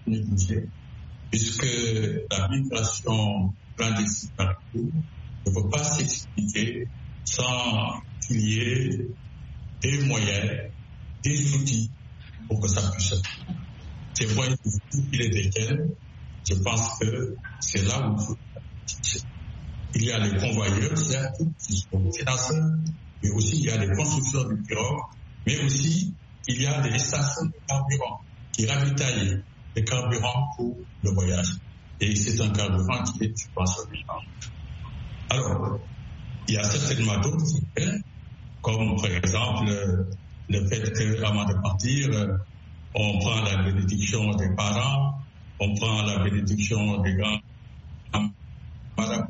négligée, puisque la migration clandestine partout ne peut pas s'expliquer sans qu'il y ait des moyens, des outils pour que ça puisse se faire. Ces moyens, il est desquels, je pense que c'est là où il faut. Il y a les convoyeurs, certes, qui sont financeurs, mais aussi il y a les constructeurs de pirogues, mais aussi il y a des stations de carburant qui ravitaillent les carburants pour le voyage. Et c'est un carburant qui est subventionné. Alors, il y a certainement d'autres effets, comme par exemple le fait qu'avant de partir, on prend la bénédiction des parents, on prend la bénédiction des grands marabouts.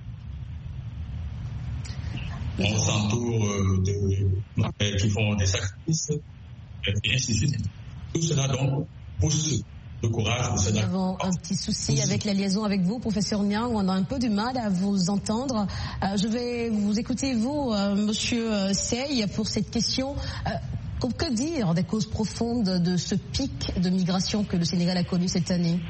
On s'entoure qui font des sacrifices, et ainsi de suite. Tout cela donc pousse le courage de Nous avons un petit souci avec la liaison avec vous, professeur Niang, où on a un peu du mal à vous entendre. Je vais vous écouter, vous, monsieur Sey, pour cette question. Que dire des causes profondes de ce pic de migration que le Sénégal a connu cette année?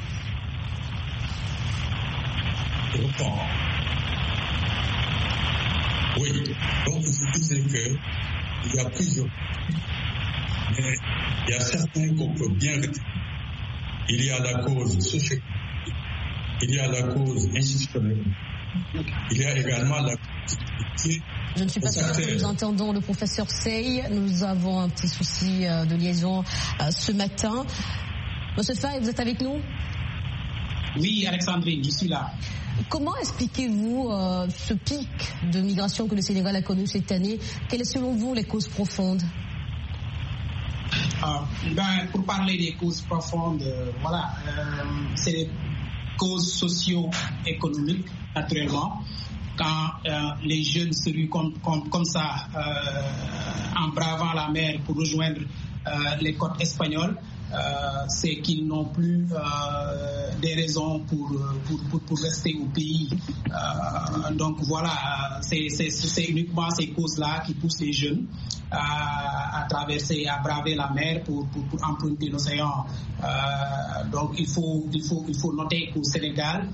Oui, donc je disais qu'il y a plusieurs, mais il y a certains qu'on peut bien retenir. Il y a la cause sociale, il y a la cause institutionnelle, il y a également la cause. Je ne suis pas sûre que nous entendons le professeur Sey. Nous avons un petit souci de liaison ce matin. Monsieur Faye, vous êtes avec nous? Oui, Alexandrine, je suis là. Comment expliquez-vous ce pic de migration que le Sénégal a connu cette année? Quelles sont selon vous les causes profondes? Pour parler des causes profondes, c'est des causes socio-économiques, naturellement. Quand les jeunes se ruent comme ça, en bravant la mer pour rejoindre les côtes espagnoles, c'est qu'ils n'ont plus des raisons pour rester au pays. Donc voilà, c'est uniquement ces causes-là qui poussent les jeunes à traverser, à braver la mer pour emprunter l'océan. Donc il faut noter qu'au Sénégal,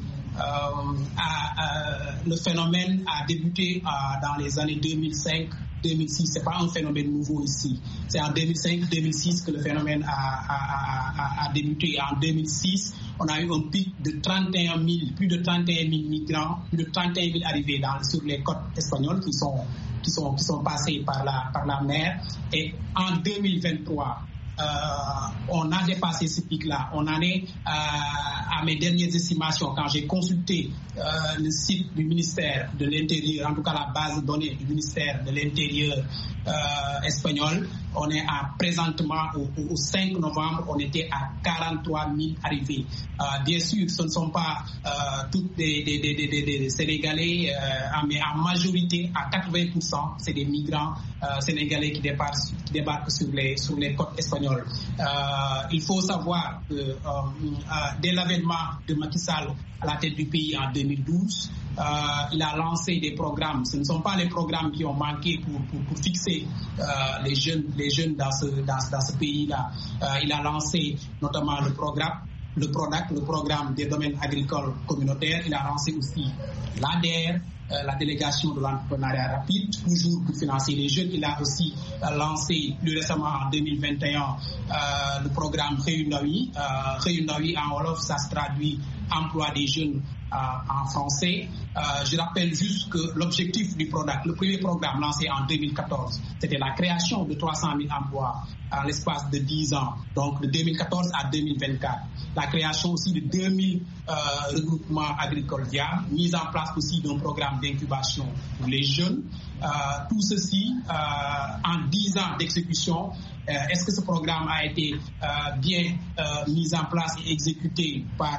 le phénomène a débuté dans les années 2005-2006. C'est pas un phénomène nouveau ici. C'est en 2005-2006 que le phénomène a débuté. En 2006, on a eu un pic de plus de 31 000 migrants, plus de 31 000 arrivés sur les côtes espagnoles qui sont passés par la mer. Et en 2023, on a dépassé ce pic-là. On en est à mes dernières estimations, quand j'ai consulté le site du ministère de l'Intérieur, en tout cas la base de données du ministère de l'Intérieur espagnol, on est présentement au 5 novembre, on était à 43 000 arrivés. Bien sûr, ce ne sont pas toutes des Sénégalais, mais en majorité, à 80%, c'est des migrants sénégalais qui débarquent sur les côtes espagnoles. Il faut savoir que dès l'avènement de Macky Sall à la tête du pays en 2012, il a lancé des programmes. Ce ne sont pas les programmes qui ont manqué pour fixer les jeunes dans ce pays-là. Il a lancé notamment le PRODAC, le programme des domaines agricoles communautaires. Il a lancé aussi l'ADER, la délégation de l'entrepreneuriat rapide, toujours pour financer les jeunes. Il a aussi lancé plus récemment en 2021 le programme Réunawi. Réunawi en Wolof, ça se traduit emploi des jeunes en français. Je rappelle juste que l'objectif du PRODAC, le premier programme lancé en 2014, c'était la création de 300 000 emplois en l'espace de 10 ans, donc de 2014 à 2024. La création aussi de 2000 regroupements agricoles viables, mise en place aussi d'un programme d'incubation pour les jeunes. Tout ceci en 10 ans d'exécution. Est-ce que ce programme a été bien mis en place et exécuté par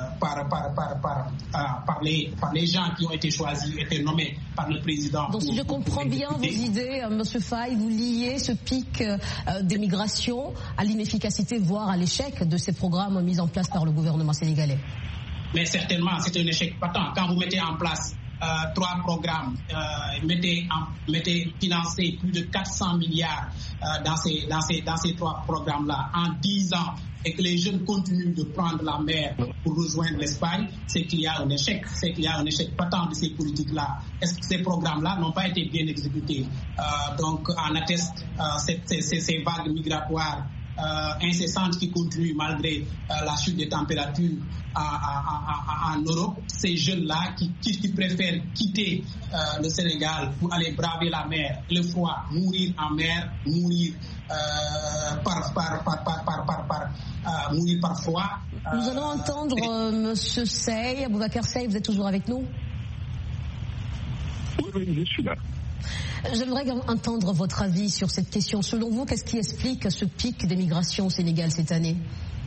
les gens qui ont été choisis, été nommés par le président? Donc si je comprends bien vos idées, M. Faye, vous liez ce pic de migration à l'inefficacité, voire à l'échec de ces programmes mis en place par le gouvernement sénégalais. Mais certainement, c'est un échec patent. Quand vous mettez en place 3 programmes, mettez financé plus de 400 milliards dans ces 3 programmes-là en 10 ans, et que les jeunes continuent de prendre la mer pour rejoindre l'Espagne, c'est qu'il y a un échec. C'est qu'il y a un échec patent de ces politiques-là. Est-ce que ces programmes-là n'ont pas été bien exécutés? Donc, en atteste ces vagues migratoires incessantes qui continuent malgré la chute des températures en Europe. Ces jeunes-là qui préfèrent quitter le Sénégal pour aller braver la mer, le froid, mourir en mer, mourir mourir par froid. Nous allons entendre Monsieur Sey. Aboubacar Sey, vous êtes toujours avec nous? Oui, je suis là. J'aimerais entendre votre avis sur cette question. Selon vous, qu'est-ce qui explique ce pic d'émigration au Sénégal cette année?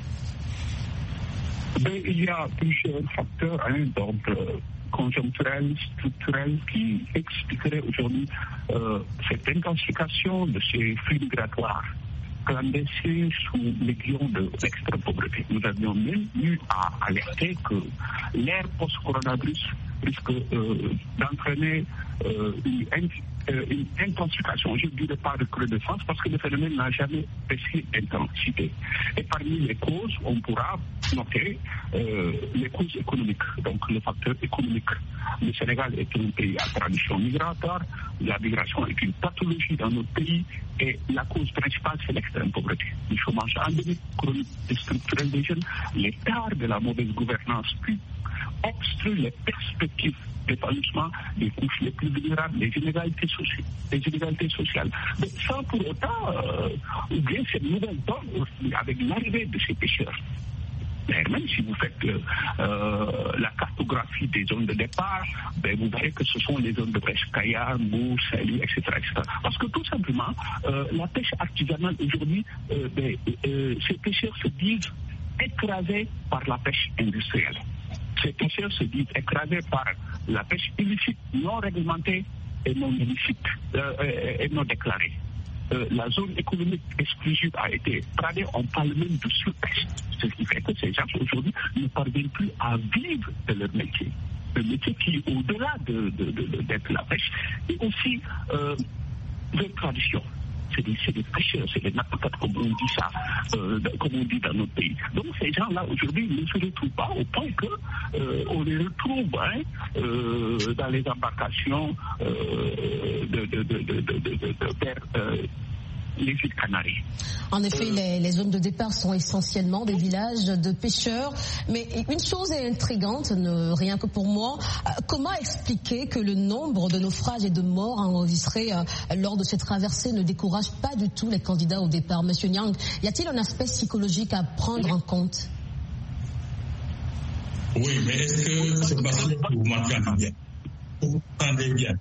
Il y a plusieurs facteurs d'ordre conjoncturel, structurel, qui expliqueraient aujourd'hui cette intensification de ces flux migratoires clandestins sous l'aiguillon de l'extrême pauvreté. Nous avions même eu à alerter que l'ère post-coronavirus risque d'entraîner une intensification, je ne dirais pas de recrudescence, parce que le phénomène n'a jamais baissé d'intensité. Et parmi les causes, on pourra noter les causes économiques, donc le facteur économique. Le Sénégal est un pays à tradition migratoire, la migration est une pathologie dans notre pays, et la cause principale, c'est l'extrême pauvreté. Le chômage endémique, chronique et structurel des jeunes, l'écart de la mauvaise gouvernance, puis obstrue les perspectives d'épanouissement des couches les plus vulnérables, les inégalités sociales. Mais sans pour autant oublier cette nouvelle donne avec l'arrivée de ces pêcheurs. Mais même si vous faites la cartographie des zones de départ, vous verrez que ce sont les zones de pêche Kaya, Mbou, Saly, etc., etc. Parce que tout simplement, la pêche artisanale aujourd'hui, ces pêcheurs se disent écrasés par la pêche industrielle. Ces pêcheurs se disent écrasés par la pêche illicite, non réglementée et non illicite, et non déclarée. La zone économique exclusive a été tradée, on parle même de sous-pêche. Ce qui fait que ces gens aujourd'hui ne parviennent plus à vivre de leur métier. Le métier qui, au-delà d'être la pêche, est aussi leur tradition. C'est des pêcheurs, c'est des nappeurs, comme on dit ça, comme on dit dans notre pays. Donc ces gens-là aujourd'hui ne se retrouvent pas au point qu'on les retrouve dans les embarcations vers les îles Canaries. En effet, les zones de départ sont essentiellement des villages de pêcheurs. Mais une chose est intrigante, rien que pour moi, comment expliquer que le nombre de naufrages et de morts enregistrés lors de ces traversées ne décourage pas du tout les candidats au départ? Monsieur Niang, y a-t-il un aspect psychologique à prendre en compte? Oui, mais est-ce que c'est parce que vous m'entendez bien? Vous m'entendez bien?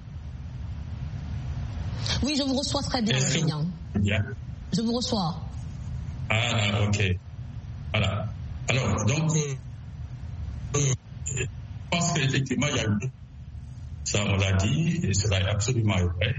Oui, je vous reçois très bien, monsieur Niang. Bien. Je vous reçois. Ah, ok. Voilà. Alors, donc, je pense qu'effectivement, il y a eu, ça on l'a dit, et cela est absolument vrai.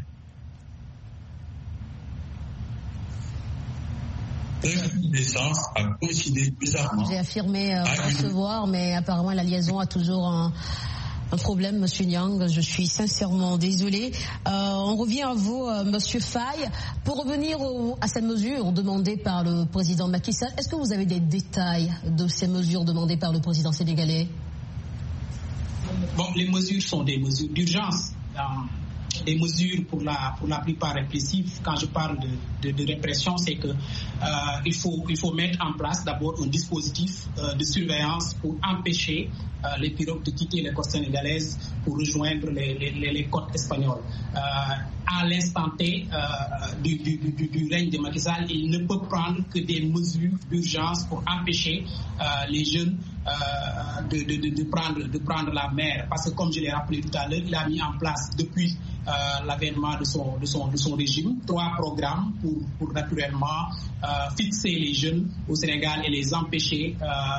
L'essence a coïncidé bizarrement. J'ai affirmé recevoir, mais apparemment la liaison a toujours un problème, Monsieur Niang. Je suis sincèrement désolée. On revient à vous, Monsieur Faye. Pour revenir à ces mesures demandées par le président Macky Sall, est-ce que vous avez des détails de ces mesures demandées par le président sénégalais? Bon, les mesures sont des mesures d'urgence. Des mesures pour la plupart répressives. Quand je parle de répression, c'est que il faut mettre en place d'abord un dispositif de surveillance pour empêcher les pirogues de quitter les côtes sénégalaises pour rejoindre les côtes espagnoles. À l'instant T du règne de Macky Sall, il ne peut prendre que des mesures d'urgence pour empêcher les jeunes de prendre la mer. Parce que comme je l'ai rappelé tout à l'heure, il a mis en place depuis l'avènement de son régime. 3 programmes pour naturellement fixer les jeunes au Sénégal et les empêcher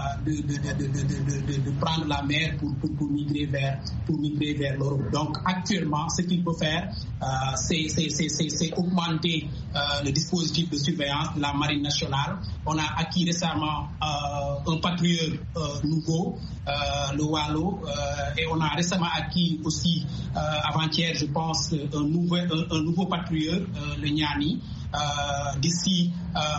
de prendre la mer pour migrer vers l'Europe. Donc actuellement, ce qu'il peut faire, c'est augmenter le dispositif de surveillance de la Marine nationale. On a acquis récemment un patrouilleur nouveau, le Wallo, et on a récemment acquis aussi, avant-hier, je pense, un nouveau patrouilleur, le Niani. D'ici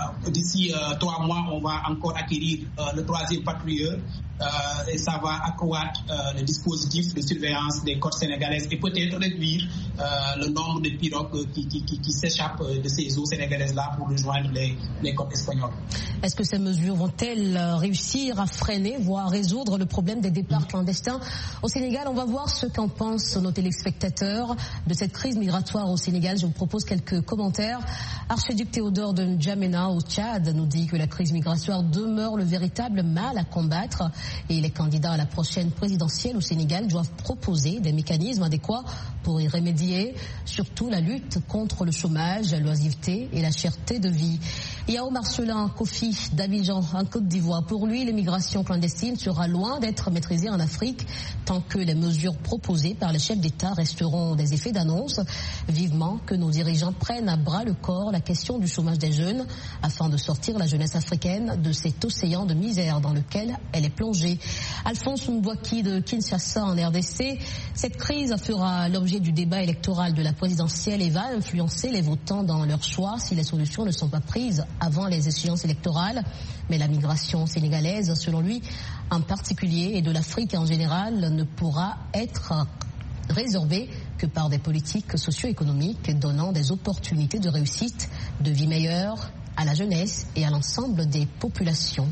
3 mois, on va encore acquérir le 3e patrouilleur et ça va accroître le dispositif de surveillance des côtes sénégalaises et peut-être réduire le nombre de pirogues qui s'échappent de ces eaux sénégalaises-là pour rejoindre les côtes espagnoles. Est-ce que ces mesures vont-elles réussir à freiner, voire résoudre le problème des départs clandestins au Sénégal? On va voir ce qu'en pensent nos téléspectateurs de cette crise migratoire au Sénégal. Je vous propose quelques commentaires. Archiduc Théodore de N'Djamena au Tchad nous dit que la crise migratoire demeure le véritable mal à combattre et les candidats à la prochaine présidentielle au Sénégal doivent proposer des mécanismes adéquats pour y remédier, surtout la lutte contre le chômage, la loisiveté et la cherté de vie. Yao Marcelin Kofi d'Abidjan en Côte d'Ivoire. Pour lui, l'immigration clandestine sera loin d'être maîtrisée en Afrique tant que les mesures proposées par les chefs d'État resteront des effets d'annonce. Vivement que nos dirigeants prennent à bras le corps la question du chômage des jeunes afin de sortir la jeunesse africaine de cet océan de misère dans lequel elle est plongée. Alphonse Mbouaki de Kinshasa en RDC. Cette crise fera l'objet du débat électoral de la présidentielle et va influencer les votants dans leur choix si les solutions ne sont pas prises avant les échéances électorales. Mais la migration sénégalaise, selon lui, en particulier, et de l'Afrique en général, ne pourra être résorbée que par des politiques socio-économiques donnant des opportunités de réussite, de vie meilleure à la jeunesse et à l'ensemble des populations.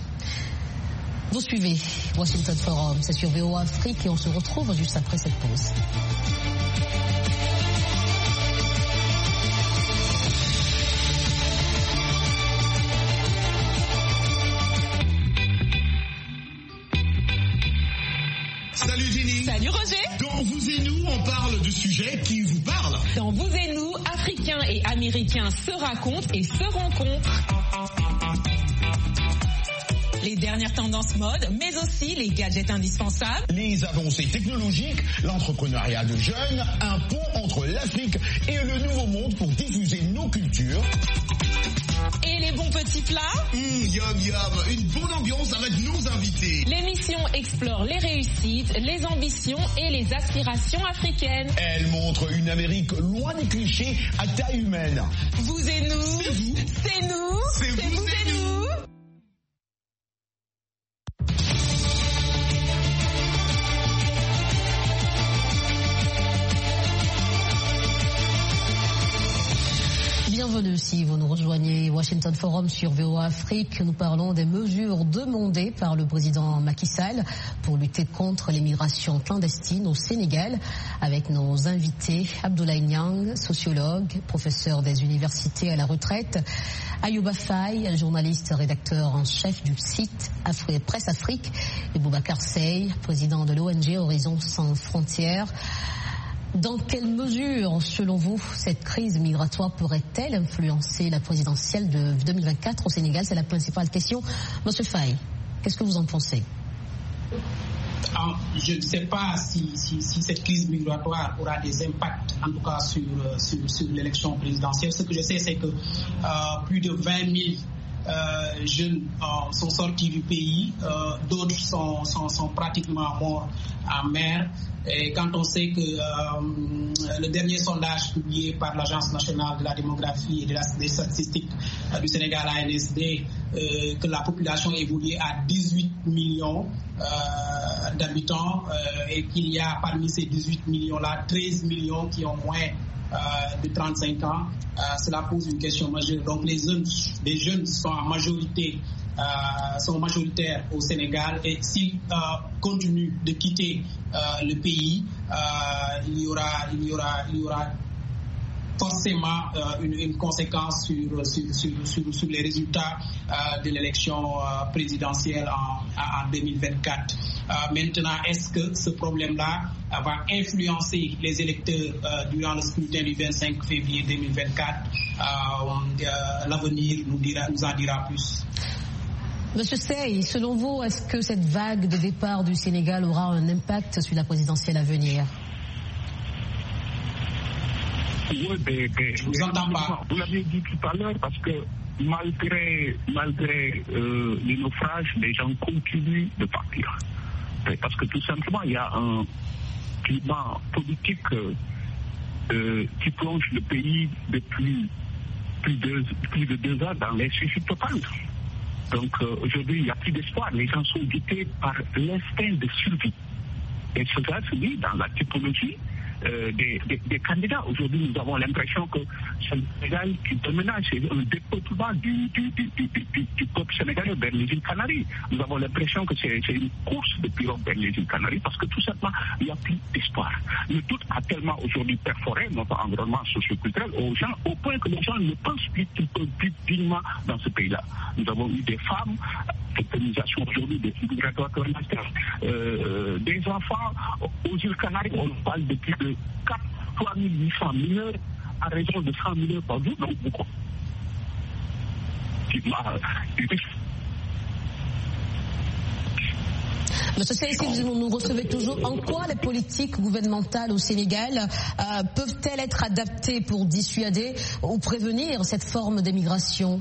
Vous suivez Washington Forum, c'est sur VOA Afrique et on se retrouve juste après cette pause. Salut Jenny. Salut Roger. Dans Vous et Nous, on parle de sujets qui vous parlent. Dans Vous et Nous, Africains et Américains se racontent et se rencontrent. Les dernières tendances mode, mais aussi les gadgets indispensables. Les avancées technologiques, l'entrepreneuriat de jeunes, un pont entre l'Afrique et le Nouveau Monde pour diffuser nos cultures. Et les bons petits plats. Yum yum, une bonne ambiance avec nos invités. L'émission explore les réussites, les ambitions et les aspirations africaines. Elle montre une Amérique loin des clichés à taille humaine. Vous et nous. C'est vous. C'est nous. C'est vous et nous. Bienvenue si vous nous rejoignez Washington Forum sur VOA Afrique. Nous parlons des mesures demandées par le président Macky Sall pour lutter contre l'immigration clandestine au Sénégal avec nos invités Abdoulaye Niang, sociologue, professeur des universités à la retraite, Ayouba Faye, journaliste rédacteur en chef du site Presse Afrique et Boubacar Seye, président de l'ONG Horizon Sans Frontières. Dans quelle mesure, selon vous, cette crise migratoire pourrait-elle influencer la présidentielle de 2024 au Sénégal? C'est la principale question. Monsieur Faye, qu'est-ce que vous en pensez? Je ne sais pas si cette crise migratoire aura des impacts, en tout cas sur l'élection présidentielle. Ce que je sais, c'est que plus de 20 000 jeunes sont sortis du pays, d'autres sont pratiquement morts en mer. Et quand on sait que le dernier sondage publié par l'Agence nationale de la démographie et des statistiques du Sénégal, ANSD, que la population évolue à 18 millions d'habitants et qu'il y a parmi ces 18 millions-là 13 millions qui ont moins de 35 ans, cela pose une question majeure. Donc les jeunes sont en majorité sont majoritaires au Sénégal et s'ils continuent de quitter le pays, il y aura forcément une conséquence sur les résultats de l'élection présidentielle en 2024. Maintenant, est-ce que ce problème-là va influencer les électeurs durant le scrutin du 25 février 2024? L'avenir nous en dira plus. Monsieur Sey, selon vous, est-ce que cette vague de départ du Sénégal aura un impact sur la présidentielle à venir? Oui, je vous entends pas. Vous l'avez dit tout à l'heure, parce que malgré les naufrages, les gens continuent de partir. Parce que tout simplement, il y a un climat politique qui plonge le pays depuis plus de 2 ans dans l'insuffisance totale. Donc aujourd'hui, il n'y a plus d'espoir. Les gens sont guidés par l'instinct de survie. Et cela se dit dans la typologie des candidats. Aujourd'hui, nous avons l'impression que c'est le Sénégal qui déménage, c'est un dépeuplement du peuple sénégalais vers les îles Canaries. Nous avons l'impression que c'est une course de pirogue vers les îles Canaries parce que tout simplement, il n'y a plus d'espoir. Le doute a tellement aujourd'hui perforé notre environnement socio-culturel au point que les gens ne pensent plus qu'ils peuvent vivre dignement dans ce pays-là. Nous avons eu des femmes, des féminisations aujourd'hui, des migratoires clandestins, des enfants aux îles Canaries. On parle de plus de 3 800 mineurs à raison de 100 mineurs par jour, donc beaucoup. Monsieur Sey, si vous nous recevez toujours, en quoi les politiques gouvernementales au Sénégal peuvent-elles être adaptées pour dissuader ou prévenir cette forme d'émigration?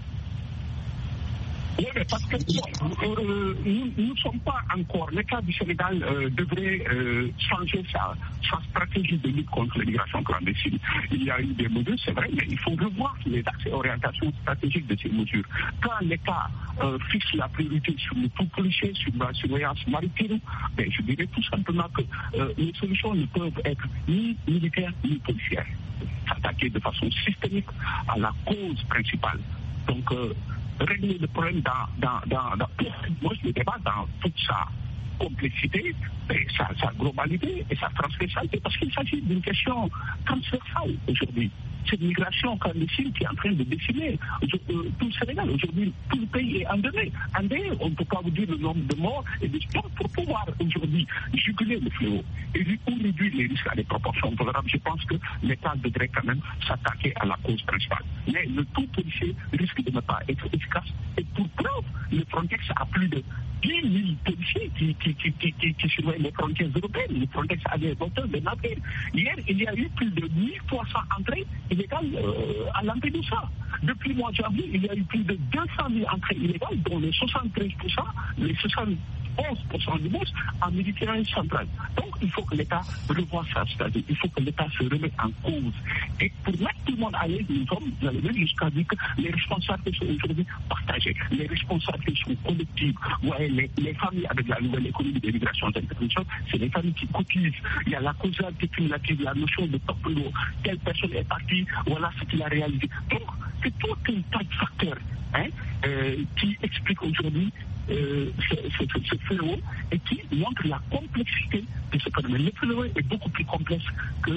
Oui, mais parce que nous ne sommes pas encore. L'État du Sénégal devrait changer sa stratégie de lutte contre l'immigration clandestine. Il y a eu des mesures, c'est vrai, mais il faut revoir les axes et orientations stratégiques de ces mesures. Quand l'État fixe la priorité sur le tout policier, sur la surveillance maritime, je dirais tout simplement que les solutions ne peuvent être ni militaires ni policières. S'attaquer de façon systémique à la cause principale. Donc, régler le problème dans le débat dans toute sa complexité, sa globalité et sa transversalité, parce qu'il s'agit d'une question transversale aujourd'hui. Cette migration clandestine qui est en train de décimer tout le Sénégal. Aujourd'hui, tout le pays est endeuillé. On ne peut pas vous dire le nombre de morts et de morts pour pouvoir aujourd'hui juguler le fléau et réduire les risques à des proportions tolérables. Je pense que l'État devrait quand même s'attaquer à la cause principale. Mais le tout policier risque de ne pas être efficace. Et pour preuve, le Frontex a plus de 10 000 policiers qui surveillent les frontières européennes. Le Frontex a des moteurs de navires. Hier, il y a eu plus de 1300 entrées illégales à Lampedusa. Depuis le mois de janvier, il y a eu plus de 200 000 entrées illégales, dont les 73%, les 71% du monde en Méditerranée centrale. Donc, il faut que l'État revoie sa stratégie. Il faut que l'État se remette en cause. Et pour mettre tout le monde à l'aise, nous allons même jusqu'à dire que les responsabilités sont aujourd'hui partagées. Les responsabilités sont collectives. Vous voyez, les familles avec la nouvelle économie de l'immigration d'intervention, c'est les familles qui cotisent. Il y a la causalité cumulative, la notion de top lot. Telle personne est partie, voilà ce qu'il a réalisé. Donc, c'est tout un tas de facteurs qui expliquent aujourd'hui ce fléau et qui montre la complexité de ce phénomène. Le fléau est beaucoup plus complexe que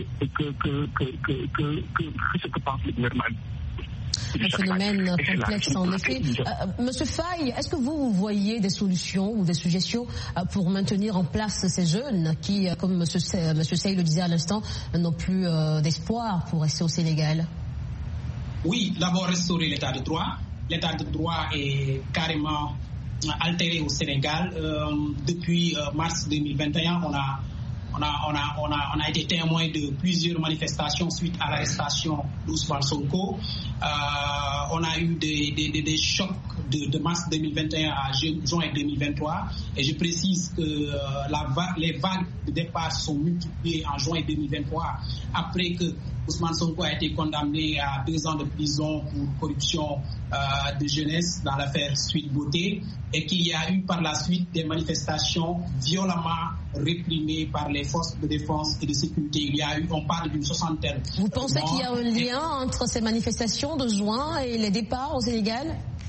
ce que pense le gouvernement. Un phénomène complexe en effet. Monsieur Faye, est-ce que vous voyez des solutions ou des suggestions pour maintenir en place ces jeunes qui, comme Monsieur Sey le disait à l'instant, n'ont plus d'espoir pour rester au Sénégal? Oui, d'abord restaurer l'état de droit. L'état de droit est carrément altéré au Sénégal. Depuis mars 2021, on a été témoin de plusieurs manifestations suite à l'arrestation d'Ousmane Sonko. On a eu des chocs de mars 2021 à juin 2023. Et je précise que les vagues de départ sont multipliées en juin 2023 après que Ousmane Sonko a été condamné à 2 ans de prison pour corruption de jeunesse dans l'affaire Sweet Beauté et qu'il y a eu par la suite des manifestations violemment réprimées par les forces de défense et de sécurité. On parle d'une 60aine. Vous pensez qu'il y a un lien entre ces manifestations de juin et les départs au Sénégal?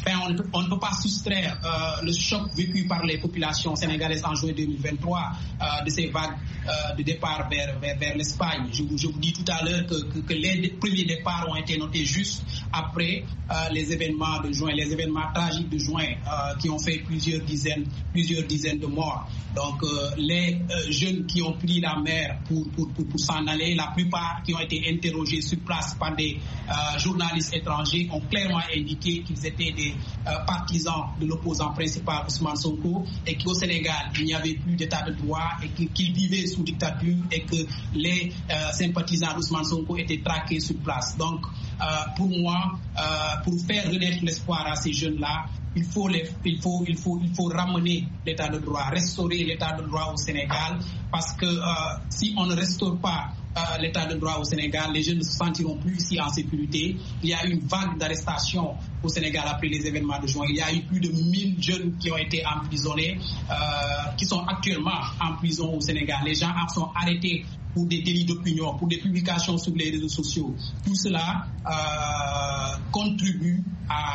on ne peut pas soustraire le choc vécu par les populations sénégalaises en juin 2023 de ces vagues de départ vers l'Espagne. Je vous dis tout à l'heure que les premiers départs ont été notés juste après les événements de juin, les événements tragiques de juin qui ont fait plusieurs dizaines de morts. Donc les jeunes qui ont pris la mer pour s'en aller, la plupart qui ont été interrogés sur place par des journalistes étrangers ont clairement indiqué qu'ils étaient des partisans de l'opposant principal Ousmane Sonko et qu'au Sénégal il n'y avait plus d'état de droit et qu'ils vivaient sous dictature et que les sympathisants d'Ousmane Sonko étaient traqués sur place. Donc pour moi, pour faire renaître l'espoir à ces jeunes-là, il faut ramener l'état de droit, restaurer l'état de droit au Sénégal, parce que si on ne restaure pas l'état de droit au Sénégal, les jeunes ne se sentiront plus ici en sécurité. Il y a eu une vague d'arrestations au Sénégal après les événements de juin. Il y a eu plus de 1000 jeunes qui ont été emprisonnés, qui sont actuellement en prison au Sénégal. Les gens sont arrêtés pour des délits d'opinion, pour des publications sur les réseaux sociaux. Tout cela contribue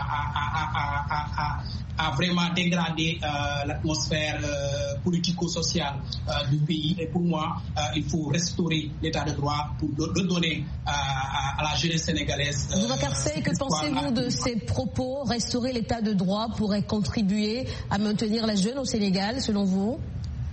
à vraiment dégrader l'atmosphère politico-sociale du pays. Et pour moi, il faut restaurer l'état de droit pour redonner à la jeunesse sénégalaise. Boubacar Seye, que pensez-vous de ces propos? Restaurer l'état de droit pourrait contribuer à maintenir la jeune au Sénégal, selon vous?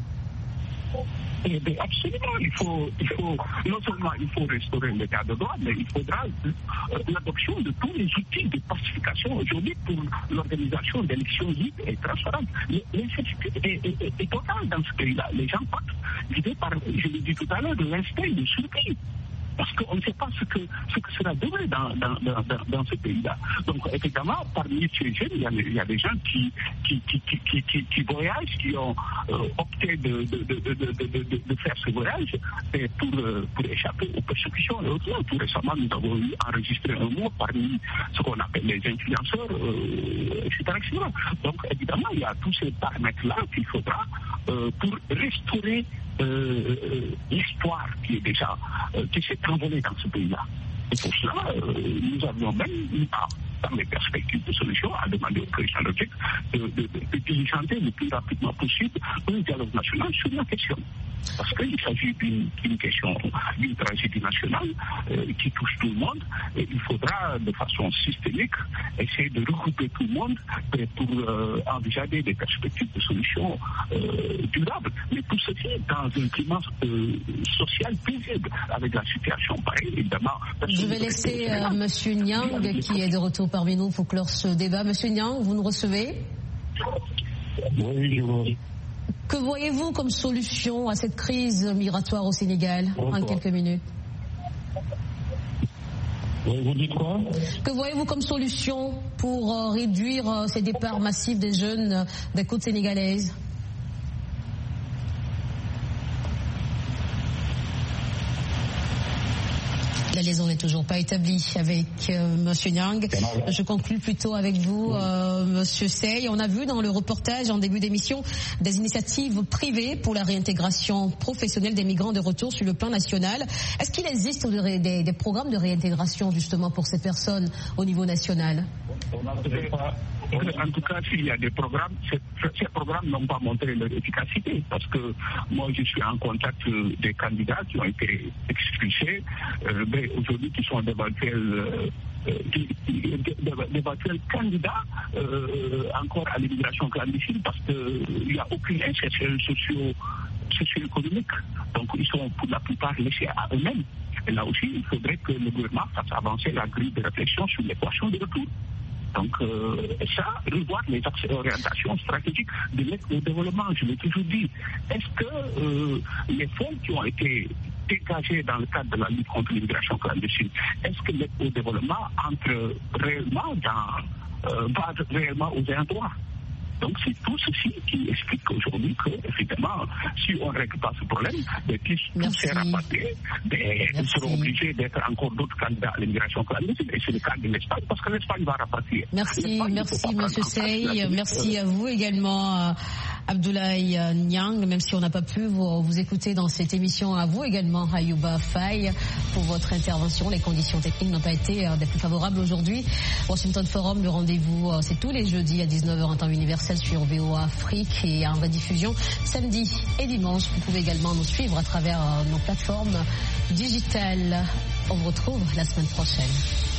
Absolument, non seulement il faut restaurer l'état de droit, mais il faudra l'adoption de tous les outils de pacification aujourd'hui pour l'organisation d'élections libres et transparentes. L'incertitude est totale dans ce pays-là. Les gens partent guidés par, je l'ai dit tout à l'heure, de l'instinct de survie. Parce qu'on ne sait pas ce que sera demain dans ce pays-là. Donc, évidemment, parmi ces jeunes, il y a des gens qui voyagent, qui ont opté de faire ce voyage pour échapper aux persécutions et autres. Tout récemment, nous avons enregistré un mot parmi ce qu'on appelle les influenceurs, etc. Donc, évidemment, il y a tous ces paramètres-là qu'il faudra pour restaurer l'histoire qui s'est envolée dans ce pays-là. Et pour cela, nous avions même, dans les perspectives de solution, à demander au président Logique de diligenter le plus rapidement possible un dialogue national sur la question. Parce qu'il s'agit d'une question, d'une tragédie nationale qui touche tout le monde. Et il faudra, de façon systémique, essayer de regrouper tout le monde pour envisager des perspectives de solution durables. Mais tout ceci dans un climat social paisible, avec la situation pareille, évidemment. Je vais laisser M. Niang, qui est de retour parmi nous, pour clore ce débat. M. Niang, vous nous recevez? Oui, je vous. Que voyez-vous comme solution à cette crise migratoire au Sénégal en quelques minutes? Vous dites quoi? Que voyez-vous comme solution pour réduire ces départs massifs des jeunes des côtes sénégalaises? La liaison n'est toujours pas établie avec Monsieur Niang. Je conclue plutôt avec vous, Monsieur Seye. On a vu dans le reportage en début d'émission des initiatives privées pour la réintégration professionnelle des migrants de retour sur le plan national. Est-ce qu'il existe des programmes de réintégration justement pour ces personnes au niveau national? En tout cas, s'il y a des programmes, ces programmes n'ont pas montré leur efficacité, parce que moi je suis en contact des candidats qui ont été expulsés, mais aujourd'hui qui sont d'éventuels candidats encore à l'immigration clandestine, parce qu'il n'y a aucune insertion socio-économique. Donc ils sont pour la plupart laissés à eux-mêmes. Et là aussi, il faudrait que le gouvernement fasse avancer la grille de réflexion sur l'équation de retour. Donc, ça, revoir les orientations stratégiques de l'aide au développement, je l'ai toujours dit. Est-ce que les fonds qui ont été dégagés dans le cadre de la lutte contre l'immigration clandestine, est-ce que l'aide au développement entre réellement va réellement aux endroits? Donc c'est tout ceci qui explique aujourd'hui que, évidemment, si on ne règle pas ce problème, tous ces rapatriés seront obligés d'être encore d'autres candidats à l'immigration clandestine. Et c'est le cas de l'Espagne, parce que l'Espagne va rapatrier. Merci, M. Seye. Merci à vous également. Abdoulaye Niang, même si on n'a pas pu vous écouter dans cette émission, à vous également, Ayouba Faye, pour votre intervention. Les conditions techniques n'ont pas été des plus favorables aujourd'hui. Washington Forum, le rendez-vous, c'est tous les jeudis à 19h en temps universel sur VOA Afrique et en rediffusion samedi et dimanche. Vous pouvez également nous suivre à travers nos plateformes digitales. On vous retrouve la semaine prochaine.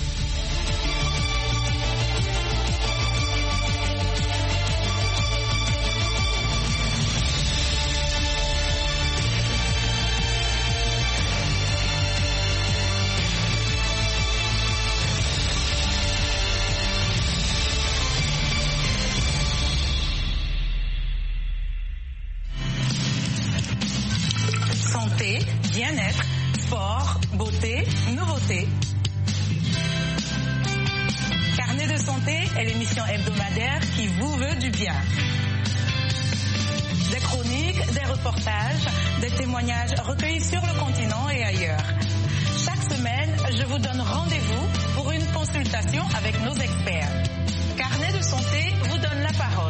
Santé, bien-être, sport, beauté, nouveauté. Carnet de santé est l'émission hebdomadaire qui vous veut du bien. Des chroniques, des reportages, des témoignages recueillis sur le continent et ailleurs. Chaque semaine, je vous donne rendez-vous pour une consultation avec nos experts. Carnet de santé vous donne la parole.